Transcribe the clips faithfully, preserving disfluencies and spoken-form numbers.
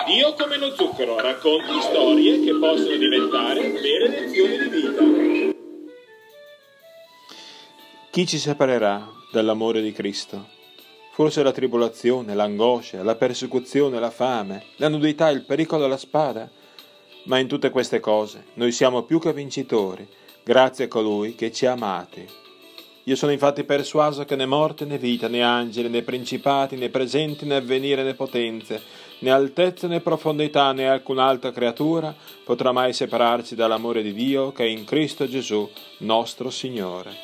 Dio come lo zucchero racconti storie che possono diventare vere lezioni di vita. Chi ci separerà dall'amore di Cristo? Forse la tribolazione, l'angoscia, la persecuzione, la fame, la nudità, il pericolo della spada? Ma in tutte queste cose noi siamo più che vincitori, grazie a colui che ci ha amati. Io sono infatti persuaso che né morte né vita, né angeli, né principati, né presenti, né avvenire, né potenze, né altezza, né profondità, né alcun'altra creatura potrà mai separarci dall'amore di Dio che è in Cristo Gesù, nostro Signore.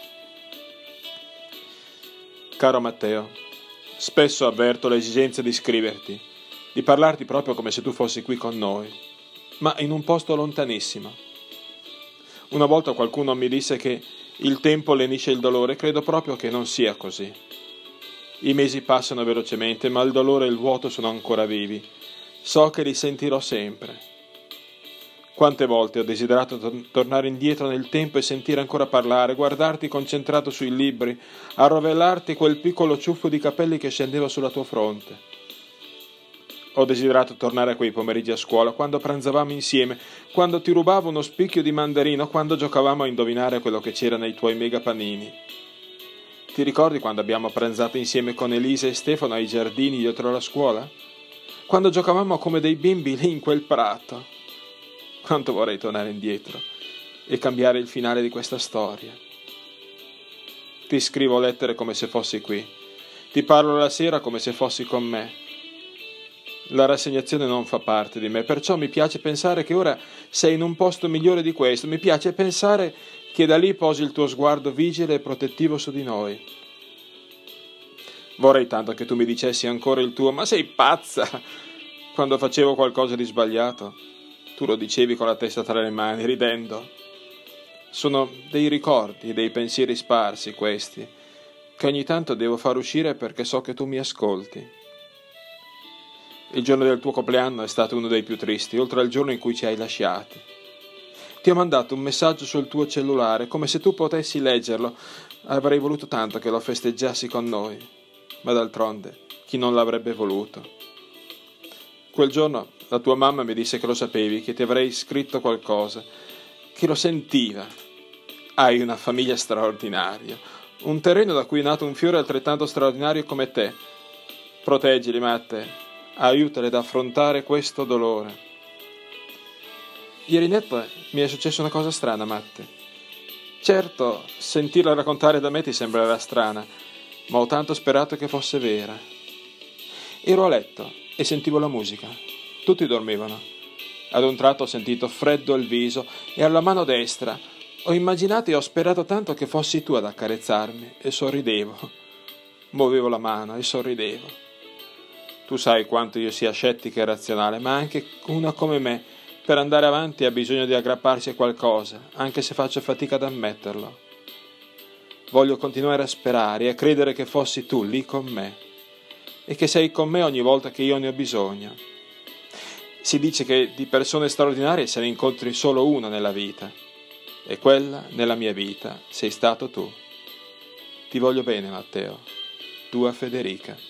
Caro Matteo, spesso avverto l'esigenza di scriverti, di parlarti proprio come se tu fossi qui con noi, ma in un posto lontanissimo. Una volta qualcuno mi disse che il tempo lenisce il dolore, credo proprio che non sia così. I mesi passano velocemente, ma il dolore e il vuoto sono ancora vivi. So che li sentirò sempre. Quante volte ho desiderato to- tornare indietro nel tempo e sentire ancora parlare, guardarti concentrato sui libri, arrovellarti quel piccolo ciuffo di capelli che scendeva sulla tua fronte. Ho desiderato tornare a quei pomeriggi a scuola, quando pranzavamo insieme, quando ti rubavo uno spicchio di mandarino, quando giocavamo a indovinare quello che c'era nei tuoi megapanini. Ti ricordi quando abbiamo pranzato insieme con Elisa e Stefano ai giardini dietro la scuola? Quando giocavamo come dei bimbi lì in quel prato? Quanto vorrei tornare indietro e cambiare il finale di questa storia. Ti scrivo lettere come se fossi qui. Ti parlo la sera come se fossi con me. La rassegnazione non fa parte di me, perciò mi piace pensare che ora sei in un posto migliore di questo, mi piace pensare che da lì posi il tuo sguardo vigile e protettivo su di noi. Vorrei tanto che tu mi dicessi ancora il tuo, ma sei pazza! Quando facevo qualcosa di sbagliato, tu lo dicevi con la testa tra le mani, ridendo. Sono dei ricordi, dei pensieri sparsi questi, che ogni tanto devo far uscire perché so che tu mi ascolti. Il giorno del tuo compleanno è stato uno dei più tristi, oltre al giorno in cui ci hai lasciati. Ti ho mandato un messaggio sul tuo cellulare, come se tu potessi leggerlo. Avrei voluto tanto che lo festeggiassi con noi, ma d'altronde, chi non l'avrebbe voluto? Quel giorno la tua mamma mi disse che lo sapevi, che ti avrei scritto qualcosa, che lo sentiva. Hai una famiglia straordinaria, un terreno da cui è nato un fiore altrettanto straordinario come te. Proteggili, Matte. Aiutale ad affrontare questo dolore. Ieri notte mi è successa una cosa strana, Matte. Certo, sentirla raccontare da me ti sembrerà strana, ma ho tanto sperato che fosse vera. Ero a letto e sentivo la musica. Tutti dormivano. Ad un tratto ho sentito freddo al viso e alla mano destra. Ho immaginato e ho sperato tanto che fossi tu ad accarezzarmi e sorridevo. Muovevo la mano e sorridevo. Tu sai quanto io sia scettica e razionale, ma anche una come me, per andare avanti ha bisogno di aggrapparsi a qualcosa, anche se faccio fatica ad ammetterlo. Voglio continuare a sperare e a credere che fossi tu lì con me, e che sei con me ogni volta che io ne ho bisogno. Si dice che di persone straordinarie se ne incontri solo una nella vita, e quella, nella mia vita, sei stato tu. Ti voglio bene, Matteo. Tua Federica.